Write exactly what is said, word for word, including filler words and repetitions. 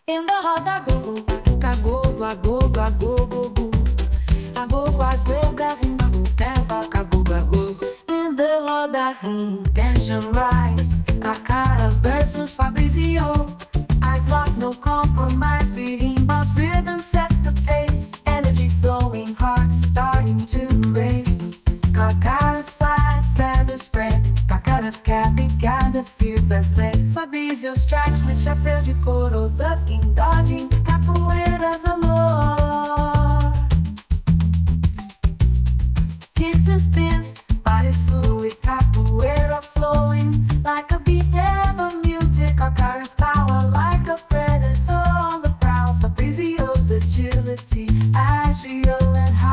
In the roda go, cagogo, agogo, agogo, go. Agogo, agogo, agogo, peba, cagogo, agogo. In the roda, hum, tension rise. Kakara versus Fabrizio. Eyes locked, no compromise. Beating boss rhythm sets the pace. Energy flowing, hearts starting to race. Kakara's flat feather spread. Kakara's carregadas, fierce as lead. Fabrizio strikes with chapéu de couro, ducking, dodging.